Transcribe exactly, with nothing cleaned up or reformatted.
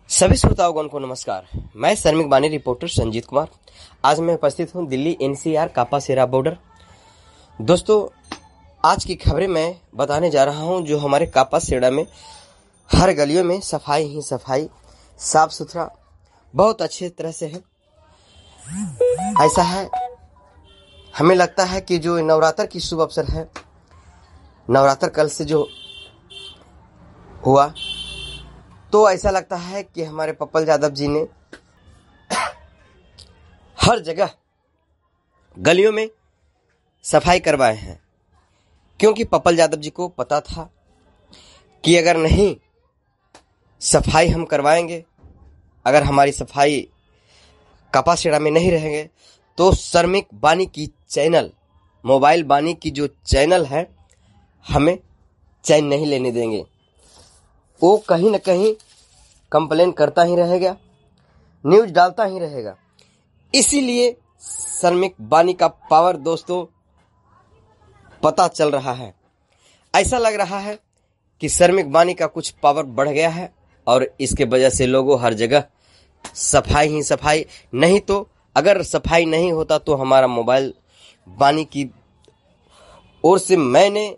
सभी श्रोताओं को नमस्कार। मैं श्रमिक बानी रिपोर्टर संजीत कुमार। आज मैं उपस्थित हूं दिल्ली एनसीआर कापासेरा बॉर्डर। दोस्तों, आज की खबरें मैं बताने जा रहा हूं जो हमारे कापासेरा में हर गलियों में सफाई ही सफाई, साफ सुथरा बहुत अच्छे तरह से है। ऐसा है, हमें लगता है कि जो नवरात्र की शुभ अवसर है, नवरात्र कल से जो हुआ, तो ऐसा लगता है कि हमारे पप्पल यादव जी ने हर जगह गलियों में सफाई करवाए हैं, क्योंकि पप्पल यादव जी को पता था कि अगर नहीं सफाई हम करवाएंगे, अगर हमारी सफाई कापासेरा में नहीं रहेंगे, तो श्रमिक बानी की चैनल, मोबाइल बानी की जो चैनल है, हमें चैन नहीं लेने देंगे। वो कहीं न कहीं कंप्लेन करता ही रहेगा, न्यूज डालता ही रहेगा। इसीलिए श्रमिक बानी का पावर दोस्तों पता चल रहा है। ऐसा लग रहा है कि श्रमिक बानी का कुछ पावर बढ़ गया है और इसके वजह से लोगों हर जगह सफाई ही सफाई। नहीं तो अगर सफाई नहीं होता तो हमारा मोबाइल बानी की ओर से मैंने